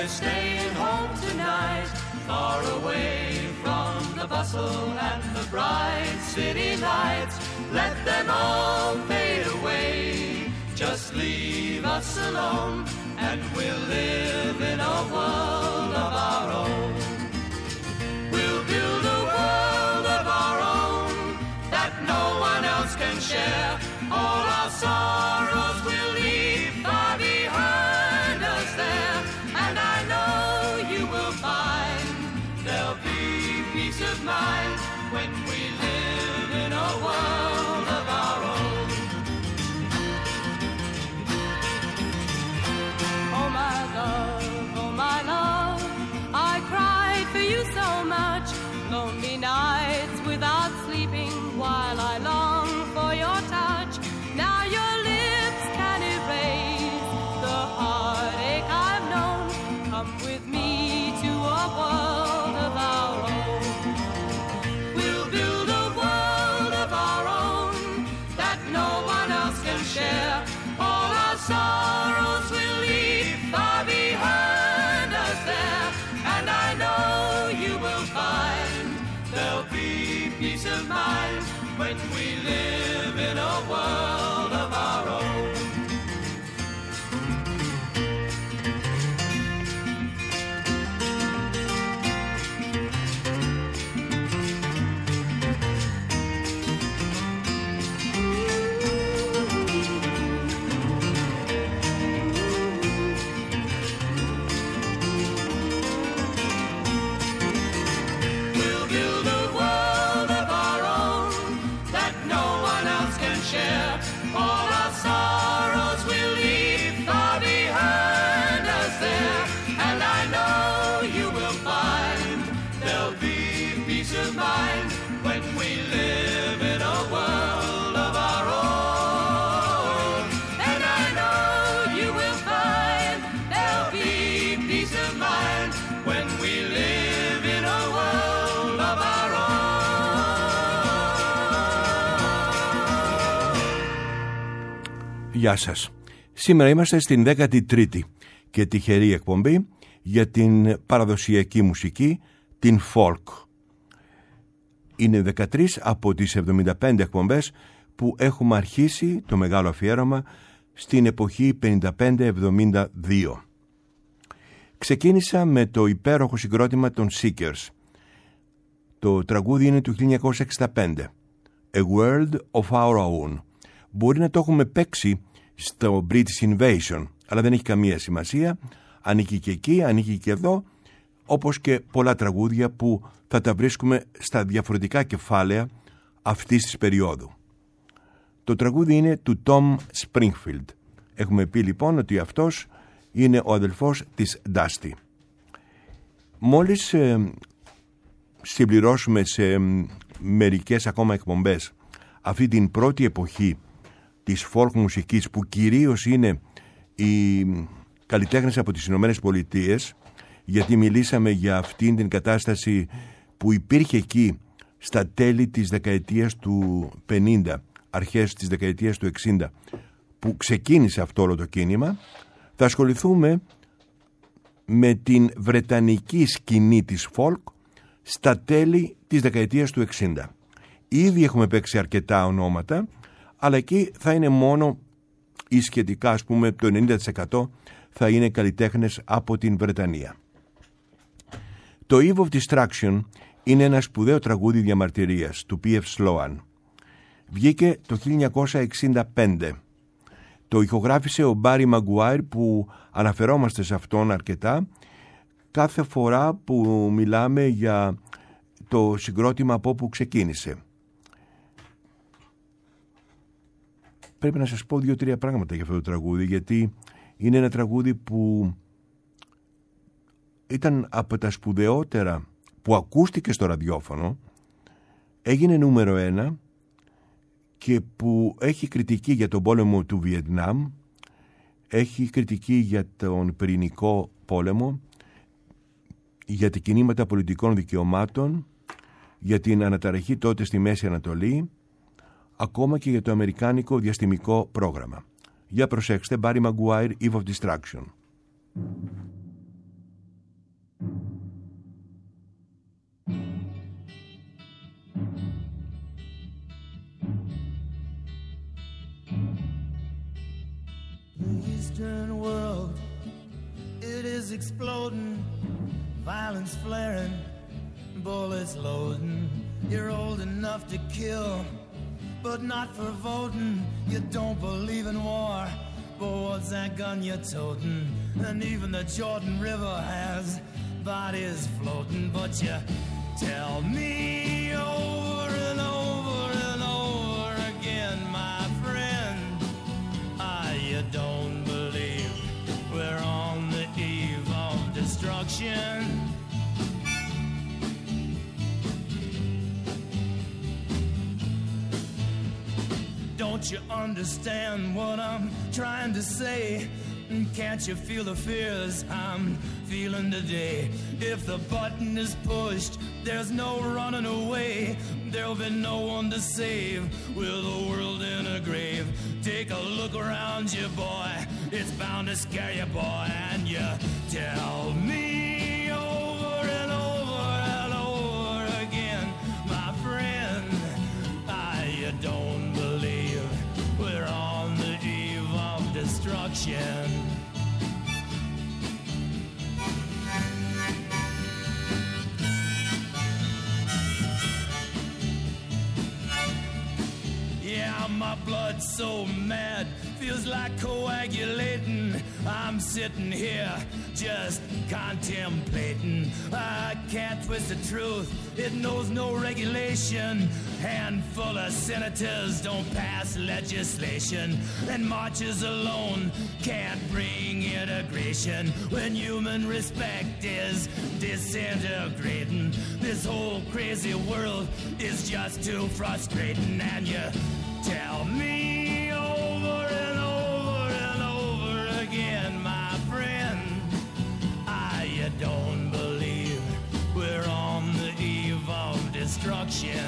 we're staying home tonight, far away from the bustle and the bright city lights. Let them all fade away, just leave us alone, and we'll live in a world of our own. We'll build a world of our own that no one else can share. All our sorrows will leave far behind us there, and I know you will find there'll be peace of mind when we live in a world of our own. Oh my love, I cried for you so much, lonely nights without sleeping while I long for your touch. Now your lips can erase the heartache I've known. Come with me to a world of our own. We'll build a world of our own that no one else can share. All our sorrows will leave far behind us there, and I know you will find there'll be peace of mind when we live in a world of our own. We'll build a world of our own that no one else can share. All our sorrows will leave far behind us there, and I know you will find there'll be peace of mind when we live in a world of our own. And I know you will find there'll be peace of mind when we live in a world of our own. Γεια σας. Σήμερα είμαστε στην 13η και τυχερή εκπομπή για την παραδοσιακή μουσική, την folk. Είναι 13 από τις 75 εκπομπές που έχουμε αρχίσει το μεγάλο αφιέρωμα στην εποχή 55-72. Ξεκίνησα με το υπέροχο συγκρότημα των Seekers. Το τραγούδι είναι του 1965, A World of Our Own. Μπορεί να το έχουμε παίξει στο British Invasion, αλλά δεν έχει καμία σημασία. Ανήκει και εκεί, ανήκει και εδώ, όπως και πολλά τραγούδια που θα τα βρίσκουμε στα διαφορετικά κεφάλαια αυτής της περίοδου. Το τραγούδι είναι του Tom Springfield. Έχουμε πει λοιπόν ότι αυτός είναι ο αδελφός της Dusty. Μόλις συμπληρώσουμε σε μερικές ακόμα εκπομπές αυτή την πρώτη εποχή της folk μουσικής, που κυρίως είναι οι καλλιτέχνες από τις Ηνωμένες Πολιτείες, γιατί μιλήσαμε για αυτήν την κατάσταση που υπήρχε εκεί στα τέλη της δεκαετίας του 50, αρχές της δεκαετίας του 60, που ξεκίνησε αυτό όλο το κίνημα. Θα ασχοληθούμε με την βρετανική σκηνή της folk στα τέλη της δεκαετίας του 60. Ήδη έχουμε παίξει αρκετά ονόματα, αλλά εκεί θα είναι μόνο ή σχετικά, ας πούμε, το 90% θα είναι καλλιτέχνες από την Βρετανία. Το Eve of Destruction είναι ένα σπουδαίο τραγούδι διαμαρτυρίας του P.F. Sloan. Βγήκε το 1965. Το ηχογράφησε ο Barry Maguire, που αναφερόμαστε σε αυτόν αρκετά κάθε φορά που μιλάμε για το συγκρότημα από όπου ξεκίνησε. Πρέπει να σας πω 2-3 πράγματα για αυτό το τραγούδι, γιατί είναι ένα τραγούδι που ήταν από τα σπουδαιότερα που ακούστηκε στο ραδιόφωνο, έγινε νούμερο 1 και που έχει κριτική για τον πόλεμο του Βιετνάμ, έχει κριτική για τον πυρηνικό πόλεμο, για τα κινήματα πολιτικών δικαιωμάτων, για την αναταραχή τότε στη Μέση Ανατολή, ακόμα και για το αμερικάνικο διαστημικό πρόγραμμα. Για προσέξτε, Barry Maguire, Eve of Destruction. Eastern world, it is exploding, violence flaring, bullets loading. You're old enough to kill, but not for voting. You don't believe in war, but what's that gun you're toting? And even the Jordan River has bodies floating. But you tell me over and over and over again, my friend, you don't believe we're on the eve of destruction. Don't you understand what I'm trying to say? Can't you feel the fears I'm feeling today? If the button is pushed, there's no running away. There'll be no one to save with the world in a grave. Take a look around you, boy. It's bound to scare you, boy. And you tell me over and over and over again, my friend, you don't believe we're on the eve of destruction. Yeah, my blood's so mad, feels like coagulating. I'm sitting here just contemplating. I can't twist the truth, it knows no regulation. Handful of senators don't pass legislation, and marches alone can't bring integration. When human respect is disintegrating, this whole crazy world is just too frustrating. And you tell me over and over and over again, my friend, you don't believe we're on the eve of destruction.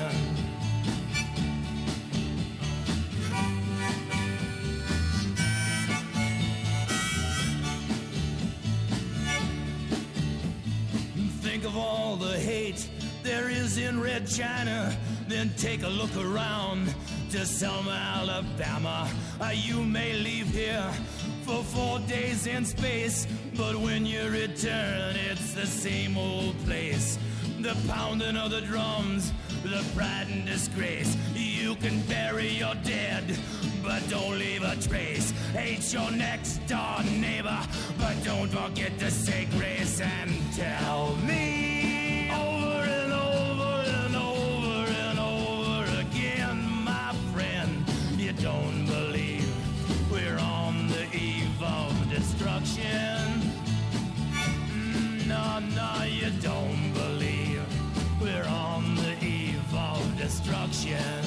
Think of all the hate there is in Red China, then take a look around to Selma, Alabama. You may leave here for 4 days in space, but when you return, it's the same old place. The pounding of the drums, the pride and disgrace. You can bury your dead, but don't leave a trace. Hate your next door neighbor, but don't forget to say grace. And tell me over and over and over and over again, my friend, you don't believe we're on the eve of destruction. No, you don't believe we're on the eve of destruction.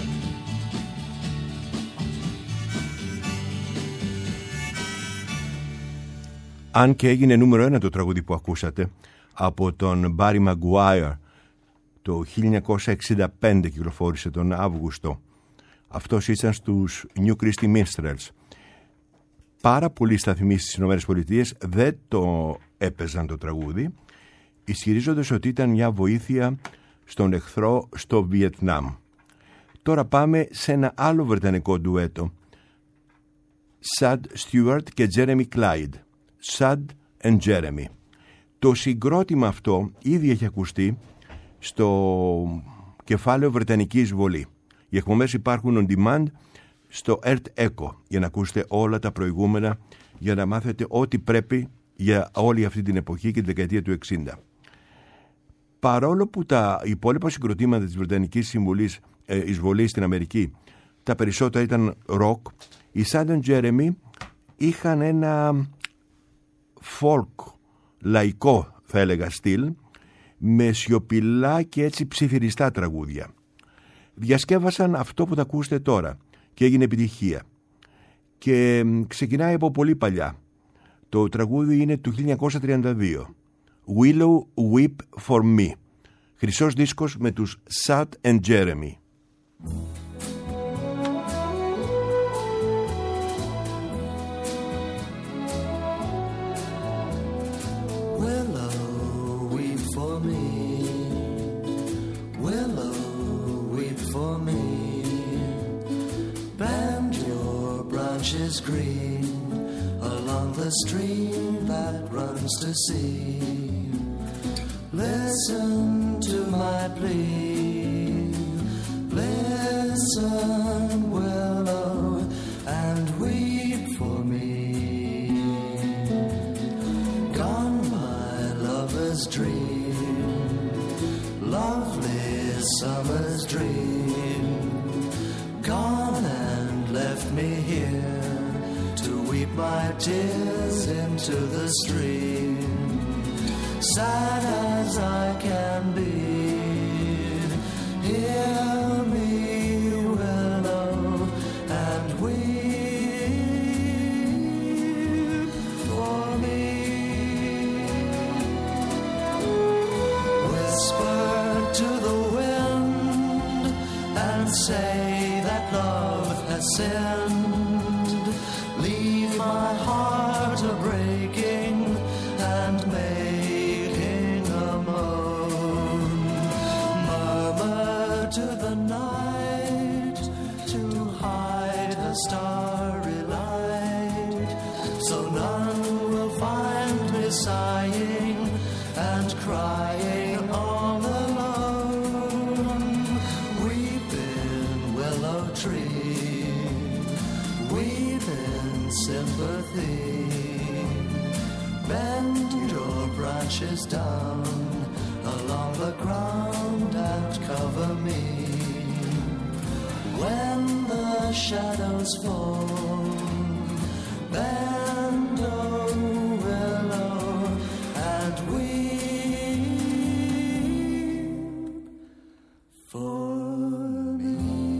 Αν και έγινε νούμερο 1 το τραγούδι που ακούσατε από τον Barry Maguire, το 1965 κυκλοφόρησε τον Αύγουστο. Αυτός ήταν στους New Christy Minstrels. Πάρα πολλοί σταθμοί στις ΗΠΑ δεν το έπαιζαν το τραγούδι, ισχυρίζοντας ότι ήταν μια βοήθεια στον εχθρό στο Βιετνάμ. Τώρα πάμε σε ένα άλλο βρετανικό ντουέτο, Sad Stewart και Jeremy Clyde, Sad and Jeremy. Το συγκρότημα αυτό ήδη έχει ακουστεί στο κεφάλαιο Βρετανική Εισβολή. Οι εκπομπές υπάρχουν on demand στο Earth Echo για να ακούσετε όλα τα προηγούμενα, για να μάθετε ό,τι πρέπει για όλη αυτή την εποχή και τη δεκαετία του 60. Παρόλο που τα υπόλοιπα συγκροτήματα της Βρετανικής Εισβολής στην Αμερική τα περισσότερα ήταν rock, οι Sad and Jeremy είχαν ένα folk λαϊκό, θα έλεγα, στυλ, με σιωπηλά και έτσι ψιθυριστά τραγούδια. Διασκεύασαν αυτό που θα ακούσετε τώρα και έγινε επιτυχία. Και ξεκινάει από πολύ παλιά. Το τραγούδι είναι του 1932. Willow Weep for Me. Χρυσός δίσκος με τους Sad and Jeremy. Green the stream that runs to sea. Listen to my plea. Listen, willow, and weep for me. Gone my lover's dream, lovely summer's dream. Gone and left me here to weep my tears into the stream. Sad as I can be, hear me, willow, and weep for me. Whisper to the wind and say that love has sinned. Leave my heart a-breaking and making a moan. Murmur to the night to hide her starry light, so none will find me sighing and crying all alone. Weeping willow tree, weeping sympathy, bend your branches down along the ground and cover me. When the shadows fall, bend, oh willow, and weep for me.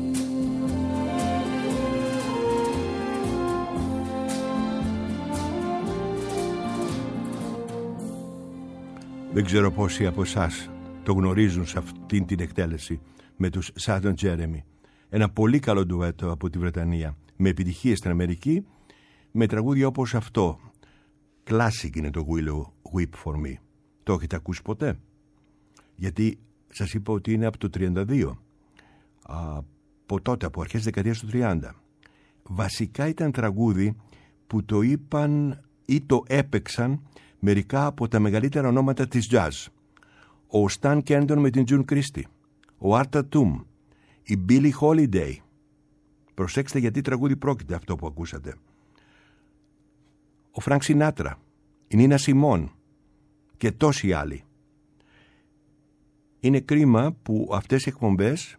Δεν ξέρω πόσοι από εσάς το γνωρίζουν σε αυτήν την εκτέλεση με τους Southern Jeremy. Ένα πολύ καλό ντουέτο από τη Βρετανία, με επιτυχίες στην Αμερική, με τραγούδια όπως αυτό. Classic είναι το Willow Weep for Me. Το έχετε ακούσει ποτέ? Γιατί σας είπα ότι είναι από το 32. Από τότε, από αρχές δεκαετίας του 30. Βασικά ήταν τραγούδι που το είπαν ή το έπαιξαν μερικά από τα μεγαλύτερα ονόματα της jazz. Ο Stan Kenton με την June Christie, ο Art Tatum, η Billie Holiday. Προσέξτε γιατί τραγούδι πρόκειται αυτό που ακούσατε. Ο Frank Sinatra, η Nina Simone και τόσοι άλλοι. Είναι κρίμα που αυτές οι εκπομπές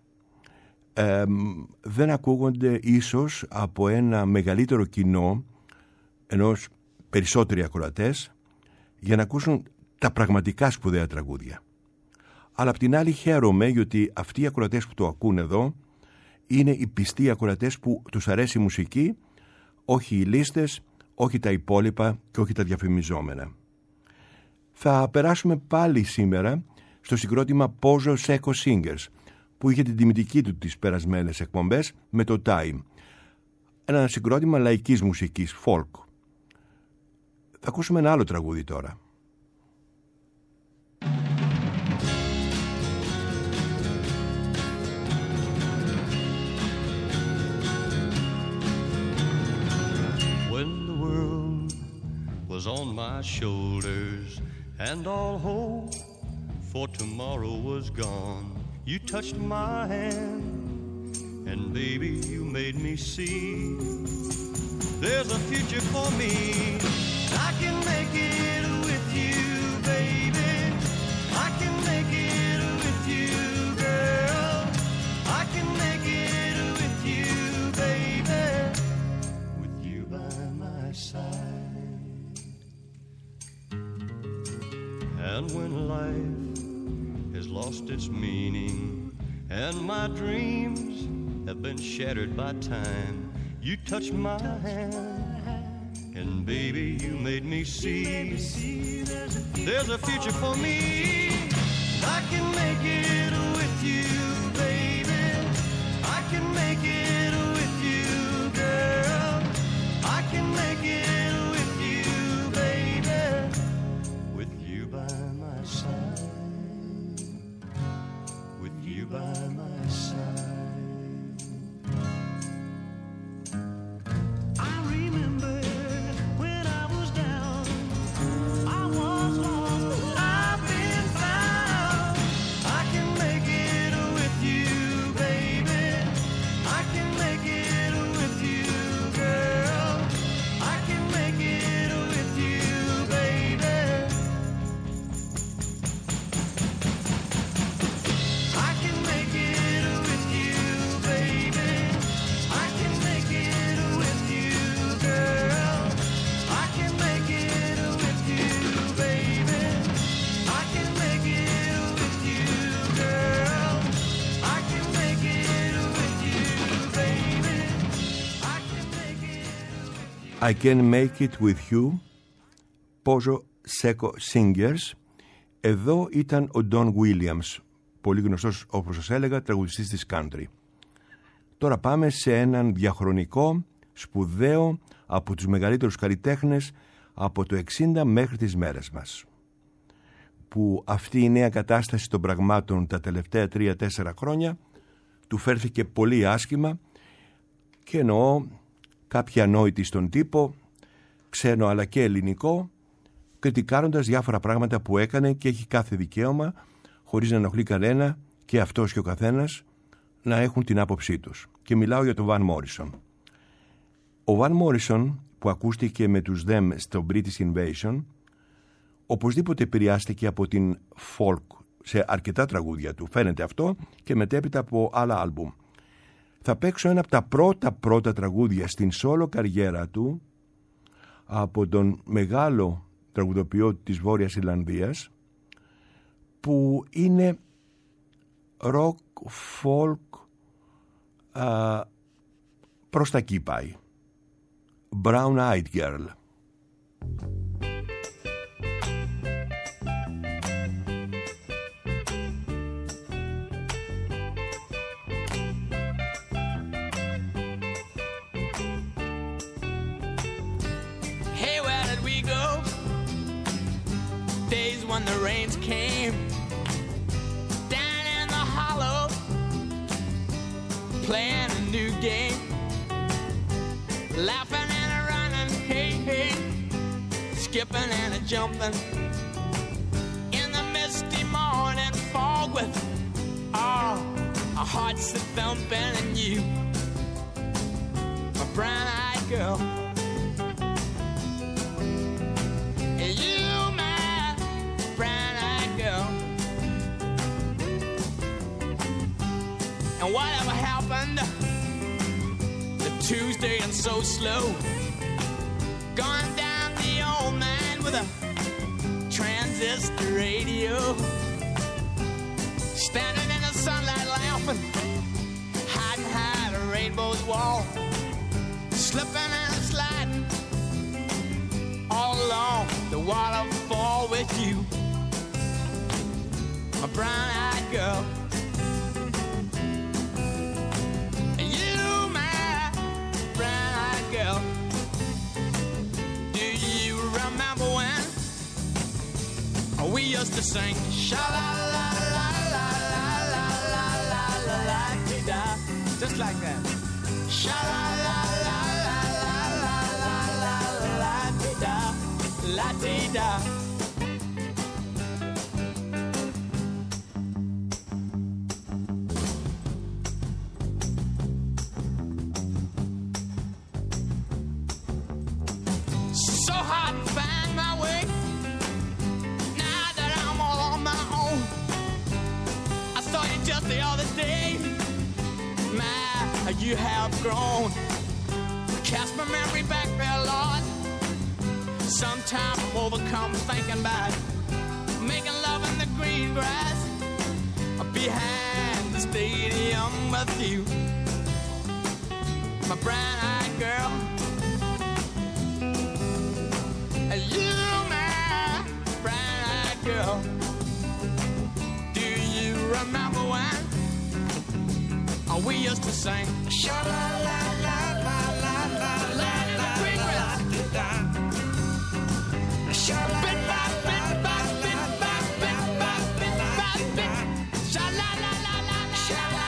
δεν ακούγονται ίσως από ένα μεγαλύτερο κοινό, ενός περισσότεροι ακροατές, για να ακούσουν τα πραγματικά σπουδαία τραγούδια. Αλλά απ' την άλλη χαίρομαι γιατί αυτοί οι ακροατές που το ακούν εδώ είναι οι πιστοί ακροατές που τους αρέσει η μουσική, όχι οι λίστες, όχι τα υπόλοιπα και όχι τα διαφημιζόμενα. Θα περάσουμε πάλι σήμερα στο συγκρότημα Pozo Seco Singers, που είχε την τιμητική του τις περασμένες εκπομπές με το Time. Ένα συγκρότημα λαϊκής μουσικής, folk. Θα ακούσουμε ένα άλλο τραγούδι τώρα. When the world was on my shoulders and all hope for tomorrow was gone, you touched my hand and baby you made me see there's a future for me. I can make it with you, baby. I can make it with you, girl. I can make it with you, baby. With you by my side. And when life has lost its meaning and my dreams have been shattered by time, you touched my hand and baby you made me see there's a future for me. I can make it with you, baby. I can make it with you, girl. I can make it with you, baby. With you by my side. With you by my side. I remember when I was down I Can Make It With You, Pozo Seco Singers. Εδώ ήταν ο Don Williams, πολύ γνωστός, όπως σας έλεγα, τραγουδιστής της country. Τώρα πάμε σε έναν διαχρονικό, σπουδαίο, από τους μεγαλύτερους καλλιτέχνες από το 60 μέχρι τις μέρες μας, που αυτή η νέα κατάσταση των πραγμάτων τα τελευταία 3-4 χρόνια του φέρθηκε πολύ άσχημα, και εννοώ κάποιοι ανόητοι στον τύπο, ξένο αλλά και ελληνικό, κριτικάροντας διάφορα πράγματα που έκανε, και έχει κάθε δικαίωμα, χωρίς να ενοχλεί κανένα, και αυτός και ο καθένας, να έχουν την άποψή τους. Και μιλάω για τον Van Morrison. Ο Van Morrison, που ακούστηκε με τους Them στο British Invasion, οπωσδήποτε επηρεάστηκε από την folk σε αρκετά τραγούδια του, φαίνεται αυτό, και μετέπειτα από άλλα άλμπουμ. Θα παίξω ένα από τα πρώτα τραγούδια στην solo καριέρα του, από τον μεγάλο τραγουδοποιό της Βόρειας Ιρλανδίας, που είναι rock, folk, προς τα εκεί πάει. Brown Eyed Girl. When the rains came down in the hollow, playing a new game, laughing and a running, hey, hey, skipping and a jumping in the misty morning fog with our hearts a thumping, and you, my brown-eyed girl, and you, and whatever happened to Tuesday and so slow, gone down the old man with a transistor radio, standing in the sunlight laughing, hiding behind a rainbow's wall, slipping and sliding all along the waterfall with you, my brown-eyed girl. We used to sing sha la la la la la la la la la la da, just like that. Sha la la la la la la la la la da, la da. So hard to find my way. Just the other day, my, you have grown. Cast my memory back there, Lord. Sometimes I'm overcome thinking about making love in the green grass behind the stadium with you, my brown-eyed girl. You, my brown-eyed girl. Remember when we used to sing sha la la la la la la la la la sha la la la la sha la la la la sha la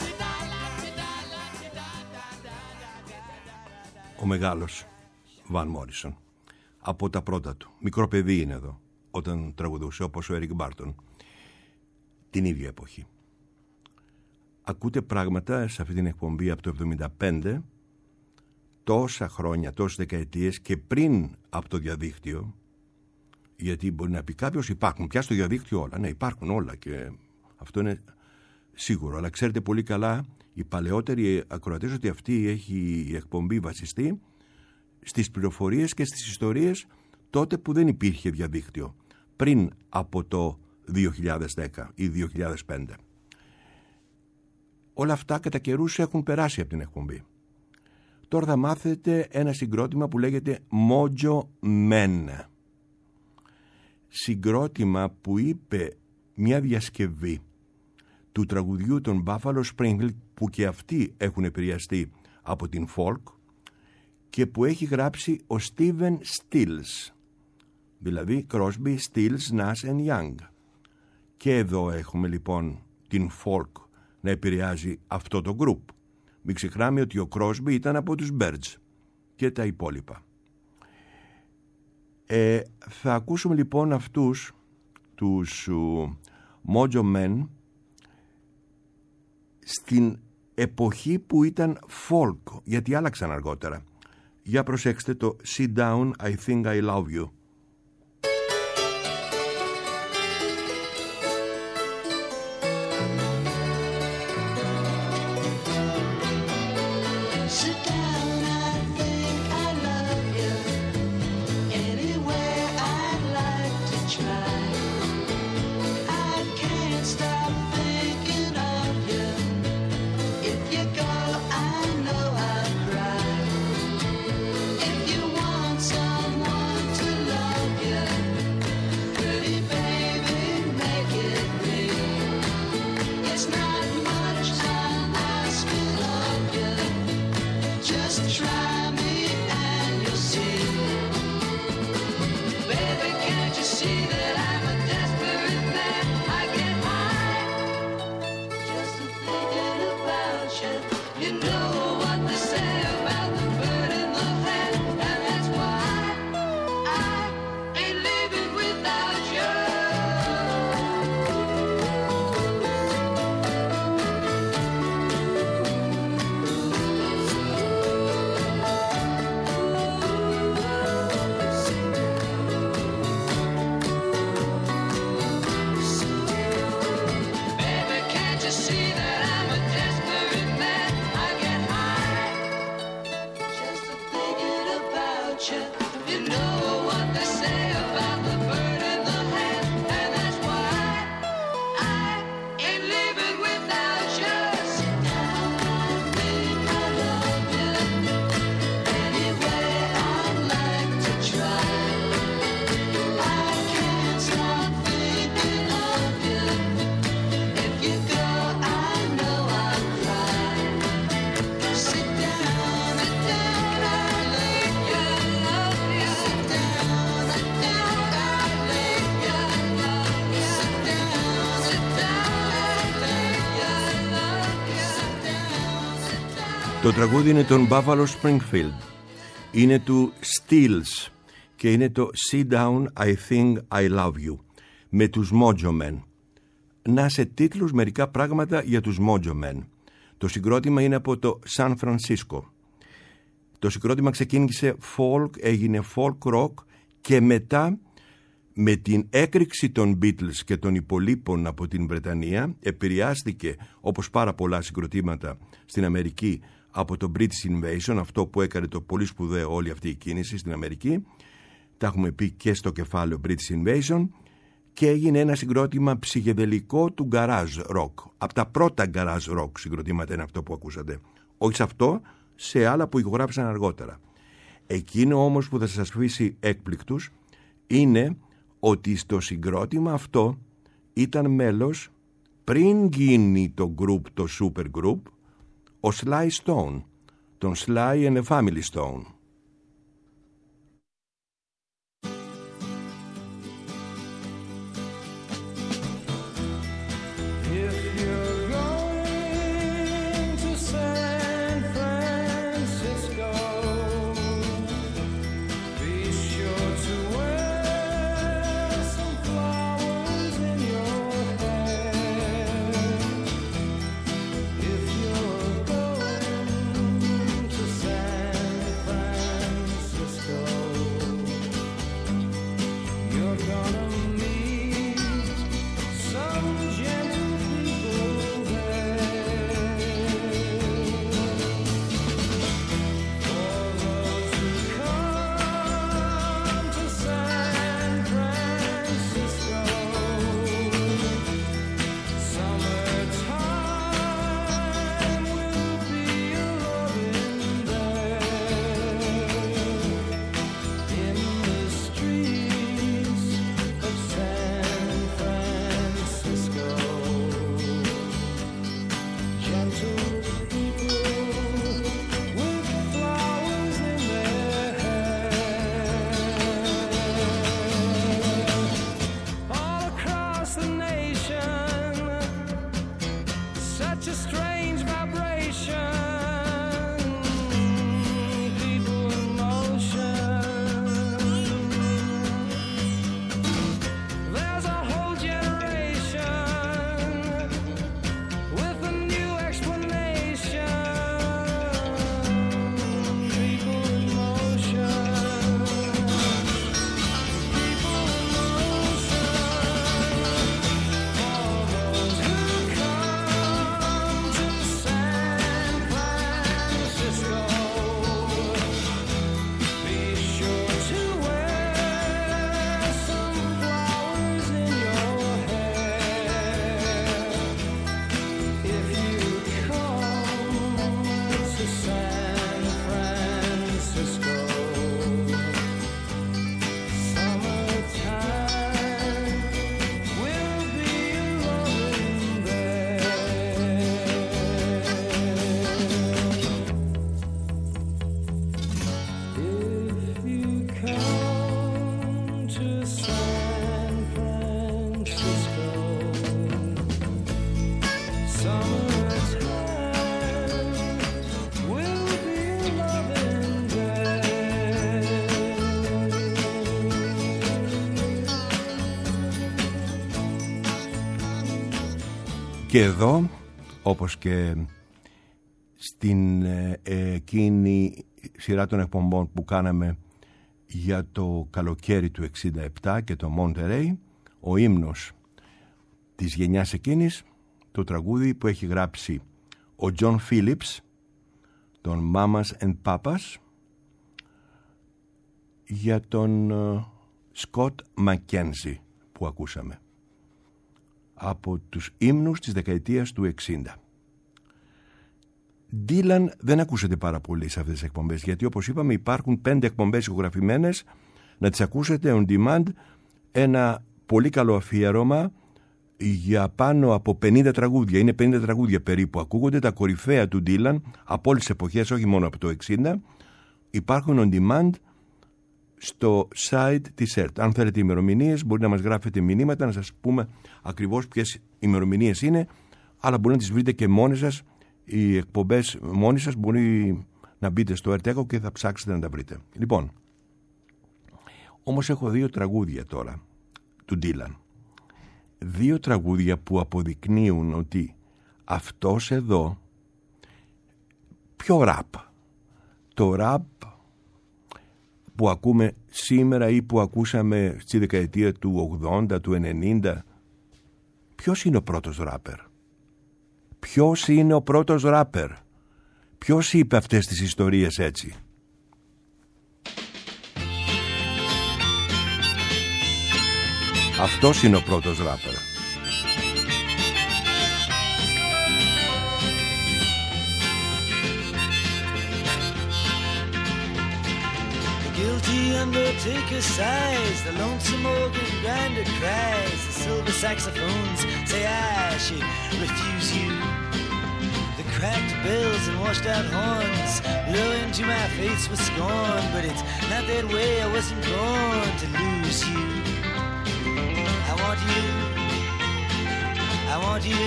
la. Ο μεγάλος Van Morrison, από τα πρώτα του, μικρό παιδί είναι εδώ όταν τραγουδούσε, όπως ο Eric Barton, την ίδια εποχή. Ακούτε πράγματα σε αυτή την εκπομπή από το 1975, τόσα χρόνια, τόσες δεκαετίες και πριν από το διαδίκτυο, γιατί μπορεί να πει κάποιος υπάρχουν πια στο διαδίκτυο όλα. Ναι, υπάρχουν όλα και αυτό είναι σίγουρο, αλλά ξέρετε πολύ καλά οι παλαιότεροι ακροατές ότι αυτή έχει η εκπομπή βασιστεί στις πληροφορίες και στις ιστορίες τότε που δεν υπήρχε διαδίκτυο, πριν από το 2010 ή 2005. Όλα αυτά κατά καιρούς έχουν περάσει από την εκπομπή. Τώρα θα μάθετε ένα συγκρότημα που λέγεται Mojo Men. Συγκρότημα που είπε μια διασκευή του τραγουδιού των Buffalo Springfield, που και αυτοί έχουν επηρεαστεί από την folk, και που έχει γράψει ο Steven Stills, δηλαδή Crosby, Stills, Nash and Young. Και εδώ έχουμε λοιπόν την folk να επηρεάζει αυτό το group. Μην ξεχνάμε ότι ο Crosby ήταν από τους Byrds και τα υπόλοιπα. Θα ακούσουμε λοιπόν αυτούς τους Mojo Men στην εποχή που ήταν folk, γιατί άλλαξαν αργότερα. Για προσέξτε το Sit Down, I Think I Love You. Το τραγούδι είναι των Buffalo Springfield, είναι του Stills και είναι το Sit Down, I Think I Love You, με τους Mojo Men. Να σε τίτλους μερικά πράγματα για τους Mojo Men. Το συγκρότημα είναι από το Σαν Φρανσίσκο. Το συγκρότημα ξεκίνησε folk, έγινε folk rock και μετά με την έκρηξη των Beatles και των υπολείπων από την Βρετανία επηρεάστηκε, όπως πάρα πολλά συγκροτήματα στην Αμερική, από το British Invasion, αυτό που έκανε το πολύ σπουδαίο όλη αυτή η κίνηση στην Αμερική. Τα έχουμε πει και στο κεφάλαιο British Invasion, και έγινε ένα συγκρότημα ψυχεδελικό του garage rock. Από τα πρώτα garage rock συγκροτήματα είναι αυτό που ακούσατε. Όχι σε αυτό, σε άλλα που ηχογράφησαν αργότερα. Εκείνο όμως που θα σας αφήσει έκπληκτους είναι ότι στο συγκρότημα αυτό ήταν μέλος, πριν γίνει το group, το super group, ο Sly Stone, τον Sly and the Family Stone. If you're going to San Και εδώ, όπως και στην εκείνη σειρά των εκπομπών που κάναμε για το καλοκαίρι του 67 και το Monterey, ο ύμνος της γενιάς εκείνης, το τραγούδι που έχει γράψει ο John Phillips, τον Mamas and Papas, για τον Scott McKenzie που ακούσαμε, από τους ύμνους της δεκαετίας του 60. Dylan δεν ακούσατε πάρα πολύ σε αυτές τις εκπομπές, γιατί όπως είπαμε υπάρχουν 5 εκπομπές ηχογραφημένες, να τις ακούσετε on demand, ένα πολύ καλό αφιέρωμα για πάνω από 50 τραγούδια, είναι 50 τραγούδια περίπου, ακούγονται τα κορυφαία του Dylan από όλες τις εποχές, όχι μόνο από το 60, υπάρχουν on demand στο site της ΕΡΤ. Αν θέλετε ημερομηνίες, μπορεί να μας γράφετε μηνύματα, να σας πούμε ακριβώς ποιες ημερομηνίες είναι, αλλά μπορεί να τις βρείτε και μόνοι σας, οι εκπομπές μόνοι σας, μπορεί να μπείτε στο ΕΡΤ και θα ψάξετε να τα βρείτε. Λοιπόν, όμως έχω 2 τραγούδια τώρα του Dylan. 2 τραγούδια που αποδεικνύουν ότι αυτός εδώ, πιο ραπ, το ραπ που ακούμε σήμερα ή που ακούσαμε στη δεκαετία του 80, του 90, ποιος είναι ο πρώτος ράπερ? Ποιος είναι ο πρώτος ράπερ? Ποιος είπε αυτές τις ιστορίες έτσι? Αυτός είναι ο πρώτος ράπερ. Guilty undertaker sighs, the lonesome organ grinder cries, the silver saxophones say I should refuse you. The cracked bells and washed out horns blow into my face with scorn, but it's not that way, I wasn't born to lose you. I want you, I want you,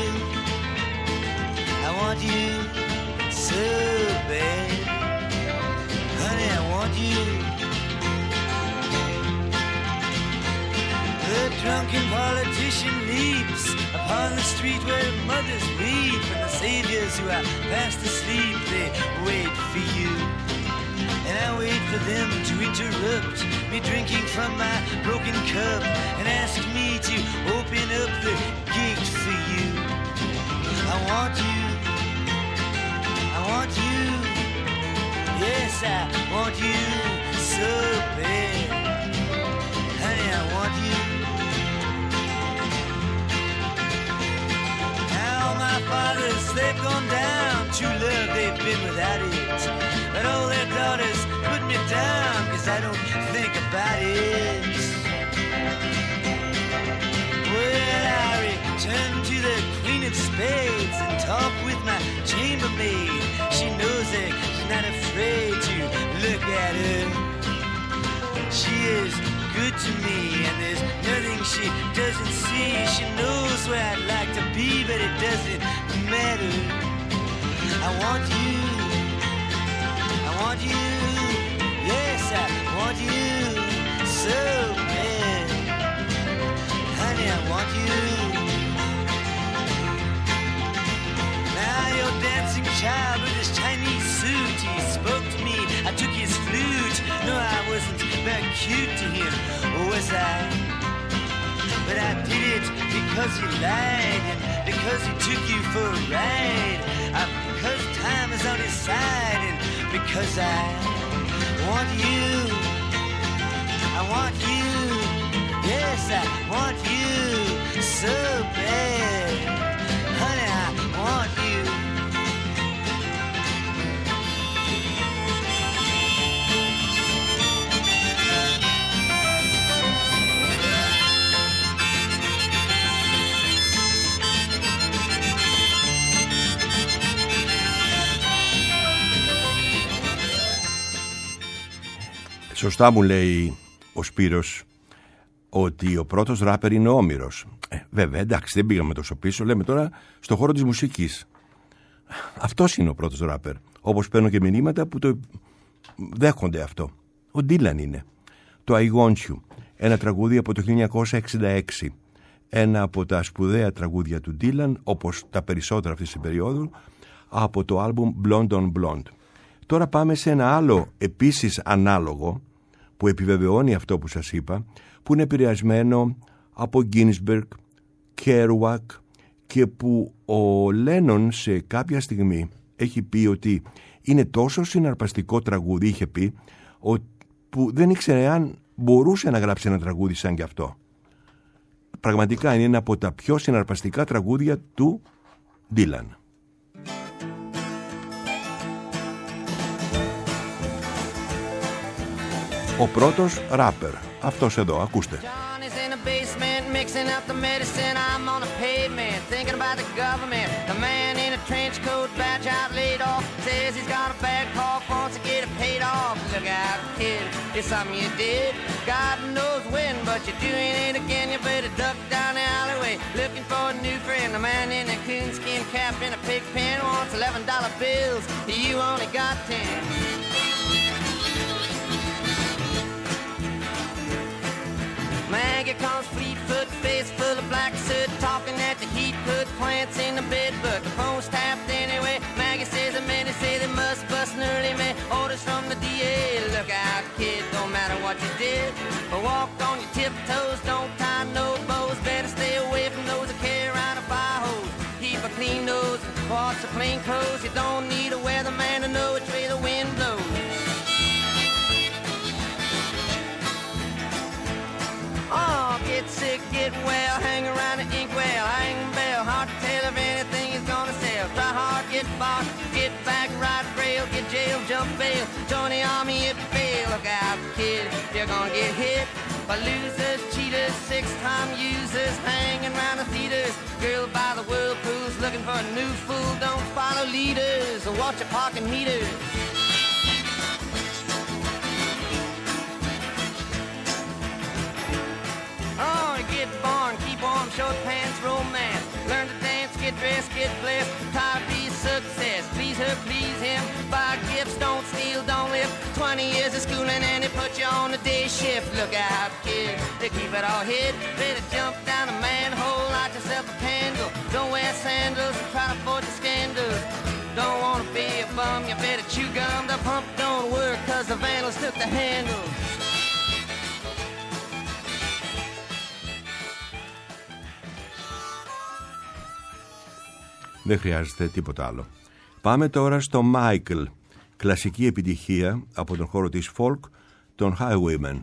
I want you so bad. Honey, I want you. The drunken politician leaps upon the street where mothers weep, and the saviors who are fast asleep, they wait for you. And I wait for them to interrupt me drinking from my broken cup and ask me to open up the gate for you. I want you, I want you, yes I want you so bad. Honey, I want you. Now my fathers, they've gone down, true love they've been without it, but all their daughters put me down, cause I don't think about it. Well, I return to the Queen of Spades and talk with my chambermaid. She knows it, she's not afraid to look at her. She is good to me, and there's nothing she doesn't see. She knows where I'd like to be, but it doesn't matter. I want you, I want you, yes I want you so bad. Honey, I want you. Now your dancing child with his Chinese suit, he spoke to me, I took his flute. No, I wasn't very cute to him, was I? But I did it because he lied, and because he took you for a ride, because time is on his side, and because I want you, I want you, yes I want you so bad. Honey, I want you. Σωστά μου λέει ο Σπύρος ότι ο πρώτος ράπερ είναι ο Όμηρος. Βέβαια, εντάξει, δεν πήγαμε τόσο πίσω, λέμε τώρα στο χώρο της μουσικής. Αυτός είναι ο πρώτος ράπερ. Όπως παίρνω και μηνύματα που το δέχονται αυτό. Ο Dylan είναι. Το I Want You, ένα τραγούδι από το 1966. ένα από τα σπουδαία τραγούδια του Dylan, όπως τα περισσότερα αυτής της περίοδου, από το άλμπουμ Blonde on Blonde. Τώρα πάμε σε ένα άλλο επίσης ανάλογο που επιβεβαιώνει αυτό που σας είπα, που είναι επηρεασμένο από Ginsberg, Kerouac, και που ο Λένον σε κάποια στιγμή έχει πει ότι είναι τόσο συναρπαστικό τραγούδι, είχε πει, που δεν ήξερε αν μπορούσε να γράψει ένα τραγούδι σαν κι αυτό. Πραγματικά είναι ένα από τα πιο συναρπαστικά τραγούδια του Dylan. Ο πρώτος ράπερ, αυτός εδώ, ακούστε. Basement mixing up the medicine. I'm on the pavement thinking about the government. The man in a trench coat, bad job laid off, says he's got a bad cough, wants to get it paid off. Look out, kid, it's something you did. God knows when, but you're doing it again. You better duck down the alleyway looking for a new friend. The man in a coonskin cap and a pig pen wants $11 bills. You only got 10. Maggie comes fleet-foot, face full of black soot, talking at the heat, put plants in the bed, but the phone's tapped anyway. Maggie says the men say they must bust an early man. Orders from the DA, look out, kid, don't matter what you did. But walk on your tiptoes, don't tie no bows. Better stay away from those that carry around a fire hose. Keep a clean nose and wash the plain clothes. You don't need a weatherman to know which way the wind blows. Oh, get sick, get well, hang around the inkwell, hang bell, hard to tell if anything is gonna sell. Try hard, get bought, get back, ride rail, get jail, jump bail, join the army if you fail. Look out, kid, you're gonna get hit by losers, cheaters, six-time users, hanging around the theaters. Girl by the whirlpools, looking for a new fool, don't follow leaders, or watch your parking meters. Oh, get born, keep warm, short pants, romance. Learn to dance, get dressed, get blessed. Try to be success, please her, please him. Buy gifts, don't steal, don't live. 20 years of schooling and they put you on the day shift. Look out, kid, they keep it all hid. Better jump down a manhole, light yourself a candle. Don't wear sandals and try to avoid the scandals. Don't wanna be a bum, you better chew gum. The pump don't work cause the vandals took the handle. Δεν χρειάζεται τίποτα άλλο. Πάμε τώρα στο Michael, κλασική επιτυχία από τον χώρο της folk, των Highwaymen.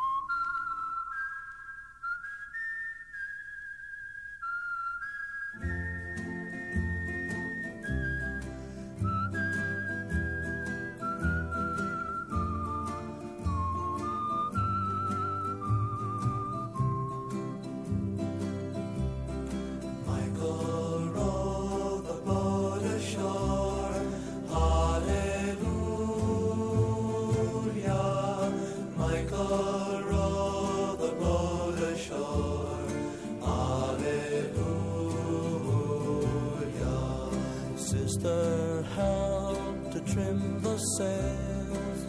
Sister, help to trim the sails.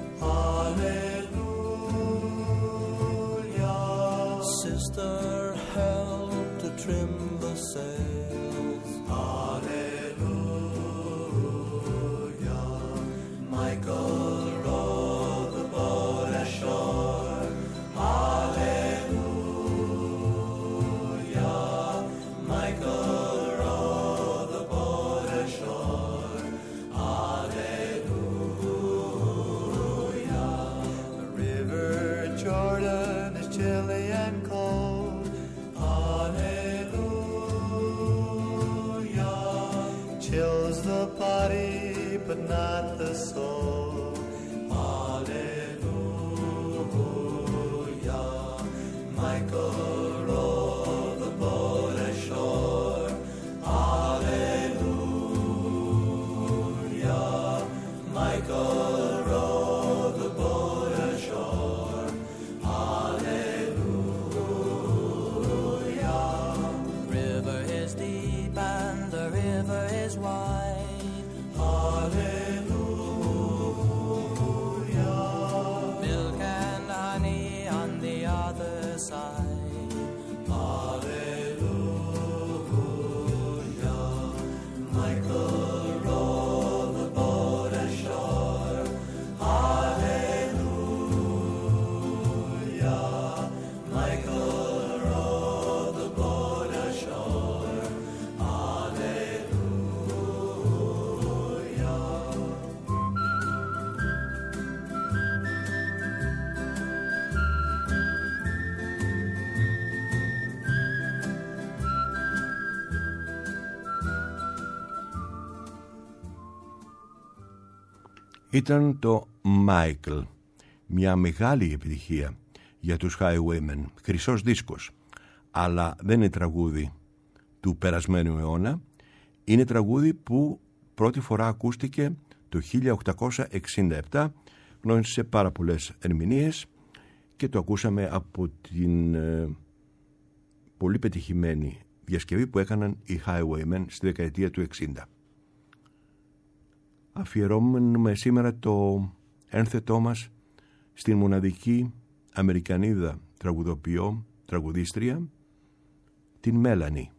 Hallelujah. Sister, help to trim the sails. Hallelujah. Michael row the boat ashore. Hallelujah. Michael. But not the soul. Hallelujah. Michael row the boat ashore. Hallelujah. Michael row the boat ashore. Hallelujah. The river is deep and the river is wide. Hallelujah. Milk and honey on the other side. Hallelujah. Ήταν το Michael, μια μεγάλη επιτυχία για τους Highwaymen, χρυσός δίσκος, αλλά δεν είναι τραγούδι του περασμένου αιώνα, είναι τραγούδι που πρώτη φορά ακούστηκε το 1867, γνώρισε πάρα πολλές ερμηνείες και το ακούσαμε από την πολύ πετυχημένη διασκευή που έκαναν οι Highwaymen στη δεκαετία του 60. Αφιερώνουμε σήμερα το ένθετό μας στην μοναδική Αμερικανίδα τραγουδίστρια, την Μέλανη.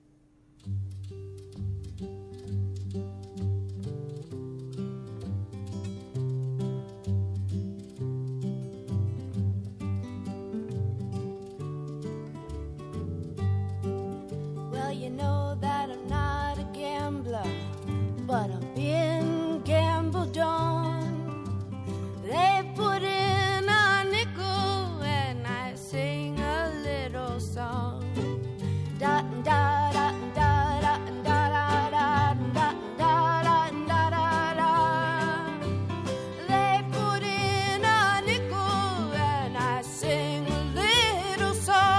But I'm being gambled on. They put in a nickel and I sing a little song. Da da da da da da da da da da da da da. They put in a nickel and I sing a little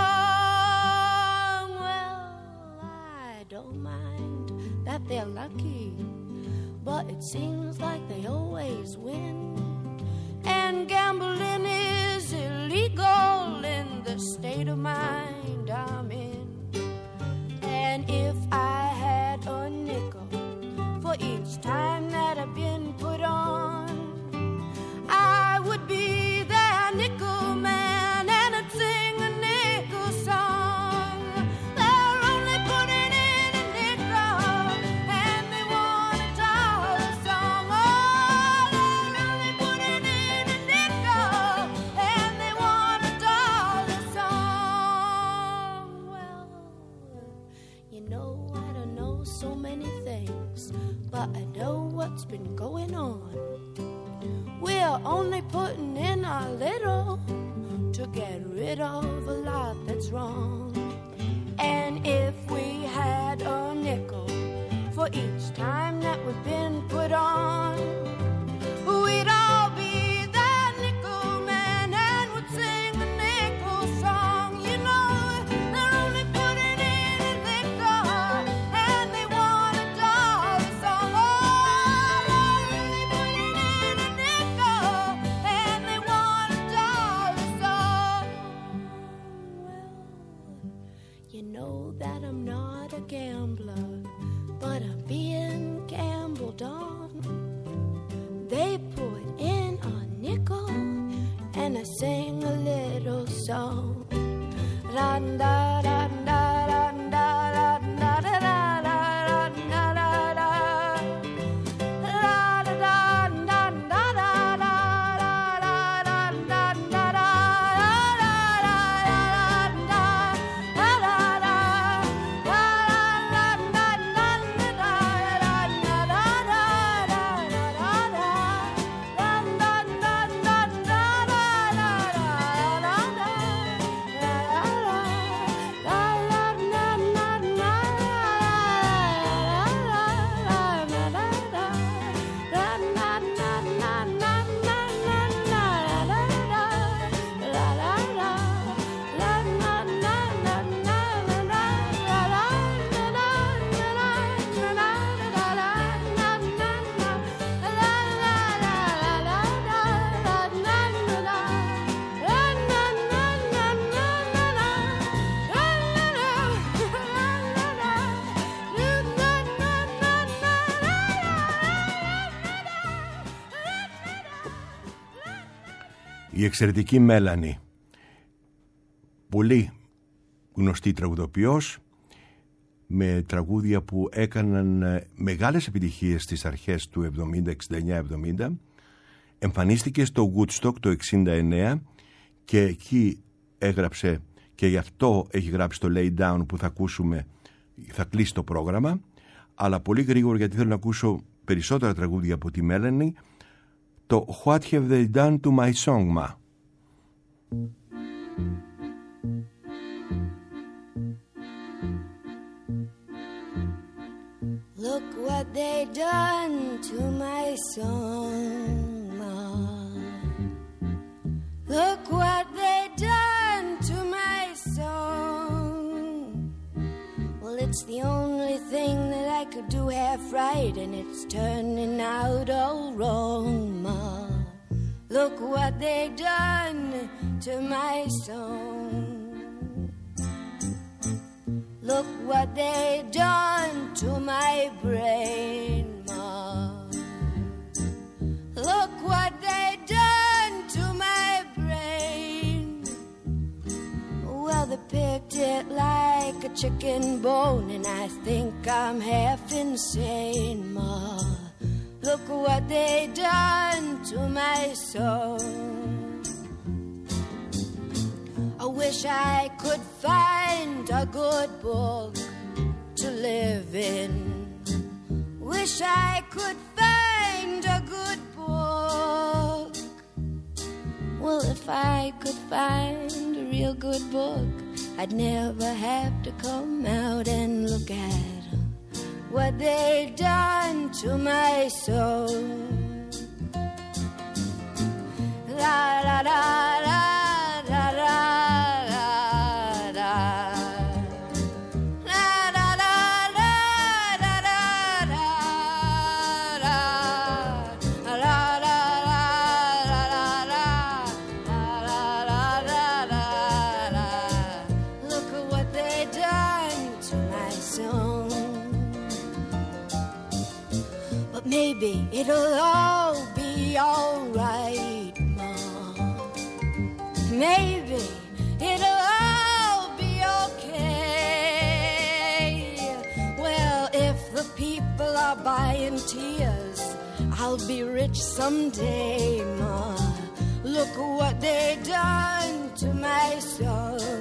song. Well, I don't mind that they're lucky, but it seems like they always win. And gambling is illegal in the state of mind I'm in. And if I had a nickel for each time that I've been put on, I would be their nickel man and I'd sing a nickel song. They're only putting in a nickel and they want a dollar song. Oh, they're only putting in a nickel and they want a dollar song. Well, you know I don't know so many things, but I know what's been going on. We're only putting in a little to get rid of a lot that's wrong. And if we had a nickel for each time that we've been put on, we'd all be that nickel man and would sing a nickel song. You know, they're only putting in a nickel and they want a dollar song. Oh, they're only putting in a nickel and they want a dollar song. Well, you know that I'm not a gambler, but I'm being gambled on. They put in a nickel and I sing a little song. Da da da da da da da da da da da da da. La da da da da da da da da da da Η εξαιρετική Μέλανη, πολύ γνωστή τραγουδοποιός, με τραγούδια που έκαναν μεγάλες επιτυχίες στις αρχές του 70, 69-70. Εμφανίστηκε στο Woodstock το 69 και εκεί έγραψε, και γι' αυτό έχει γράψει το Lay Down που θα ακούσουμε, θα κλείσει το πρόγραμμα. Αλλά πολύ γρήγορα, γιατί θέλω να ακούσω περισσότερα τραγούδια από τη Μέλανη, το What Have They Done to My Song, Ma? Look what they done to my song, Ma. Look what they done to my song. Well, it's the only thing that I could do half right, and it's turning out all wrong, Ma. Look what they done to my song. Look what they done to my brain, Ma. Look what they done to my brain. Well, they picked it like a chicken bone, and I think I'm half insane, Ma. Look what they done to my soul. I wish I could find a good book to live in. Wish I could find a good book. Well, if I could find a real good book, I'd never have to come out and look at what they done to my soul. La la la la la la. Maybe it'll all be alright, Ma. Maybe it'll all be okay. Well, if the people are buying tears, I'll be rich someday, Ma. Look what they done to my son.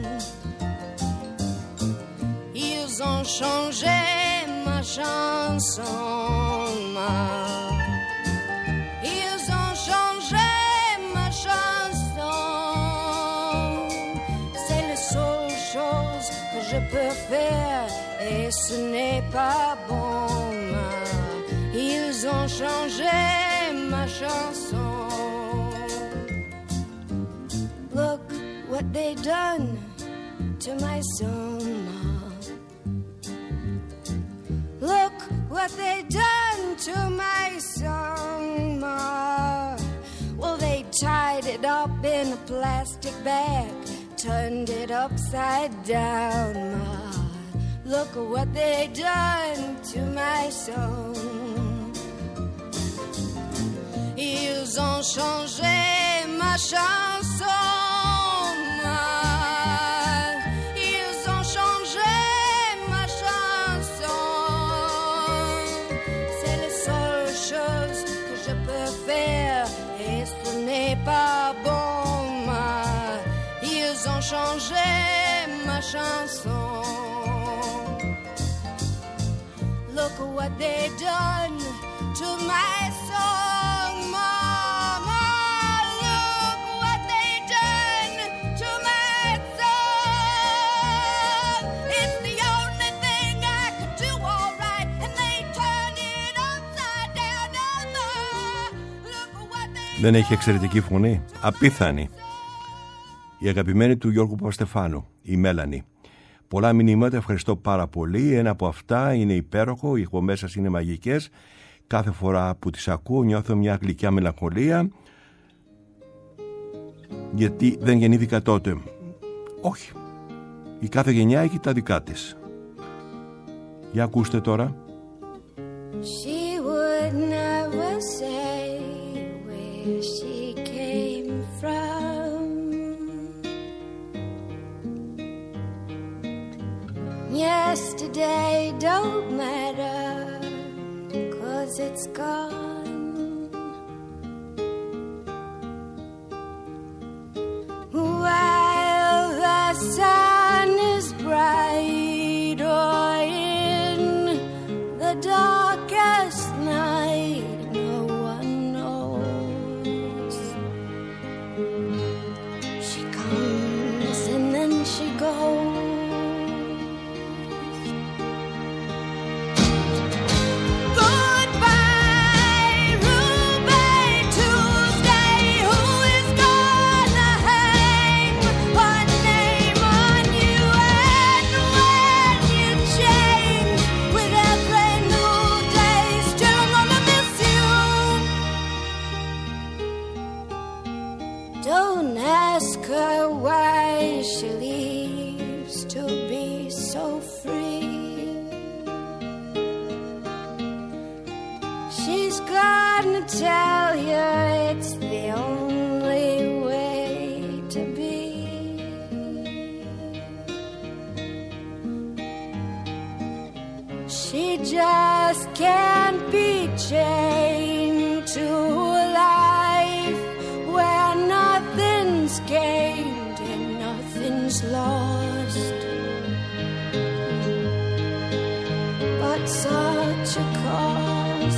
Ils ont changé ma chanson, Ma. Ils ont changé ma chanson. C'est la seule chose que je peux faire, et ce n'est pas bon, Ma. Ils ont changé ma chanson. Look what they done to my song, Ma. Look what they done to my song, Ma. Well, they tied it up in a plastic bag, turned it upside down, Ma. Look what they done to my song. Ils ont changé ma chanson, Ma. Ils ont changé ma chanson. C'est la seule chose que je peux faire, et ce n'est pas bon, Ma. Ils ont changé ma chanson. Look what they done to my song, Mama. Look what they done to my song. It's the only thing I could do all right, and they turned it upside down. Look what they Δεν έχει εξαιρετική φωνή, απίθανη. Η αγαπημένη του Γιώργου Παπαστεφάνου, η Μέλανη. Πολλά μηνύματα, ευχαριστώ πάρα πολύ. Ένα από αυτά είναι υπέροχο, οι εκπομπές σας είναι μαγικές. Κάθε φορά που τις ακούω νιώθω μια γλυκιά μελαγχολία, γιατί δεν γεννήθηκα τότε. Όχι, η κάθε γενιά έχει τα δικά της. Για ακούστε τώρα. She would never say where she came from. Yesterday don't matter, 'cause it's gone. While the sun is bright, or in the darkest night, no one knows. She comes and then she goes. tell you it's the only way to be. She just can't be chained to a life where nothing's gained and nothing's lost. But such a cost.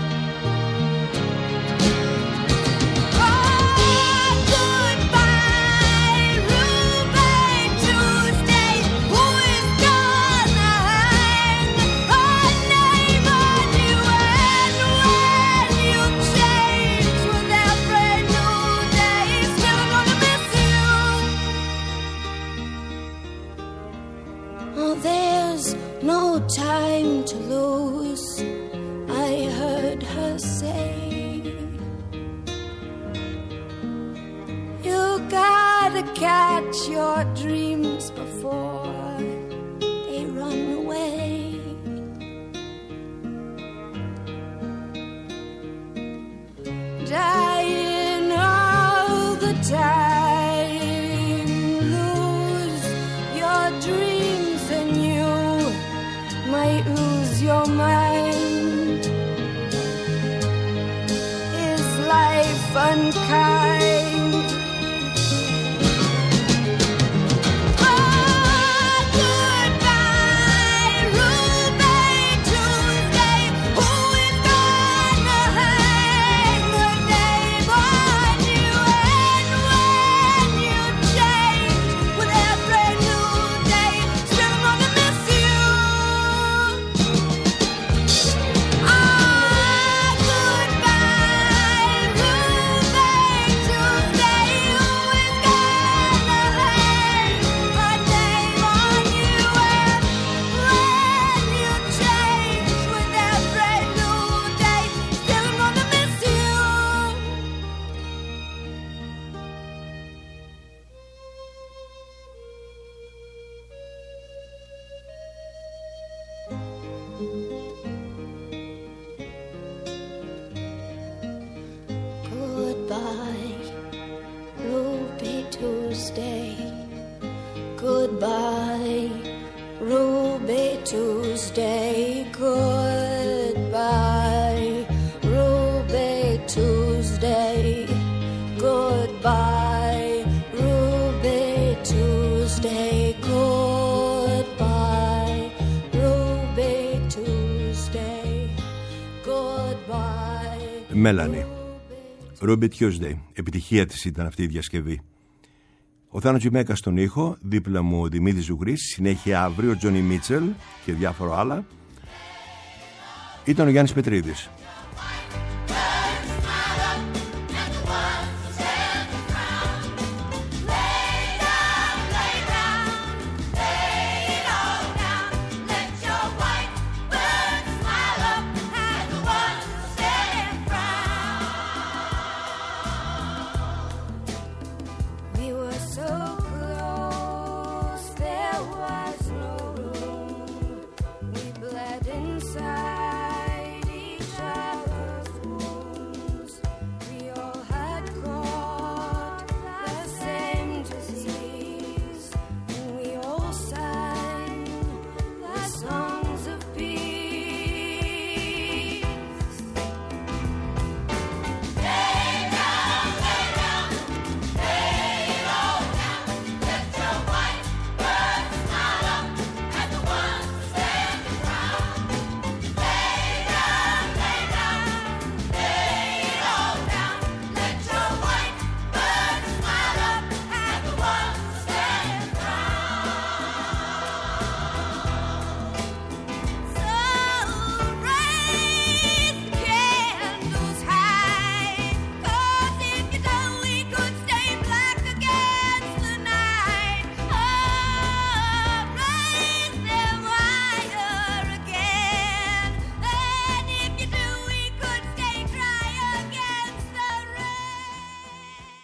No time to lose, I heard her say. You gotta catch your dreams before they run away. Dying all the time, lose your dreams and you might lose your mind. Is life unkind? Goodbye, Ruby Tuesday. Goodbye, Ruby Tuesday. Goodbye, Ruby Tuesday. Goodbye, Ruby Tuesday. Goodbye. Melanie. Ruby Tuesday. Επιτυχία της ήταν αυτή η διασκευή. Ο Θάνος Τζιμέκας στον ήχο, δίπλα μου ο Δημήτρης Ζουγρής, συνέχεια αύριο ο Τζόνι Μίτσελ και διάφορα άλλα. Ήταν ο Γιάννης Πετρίδης.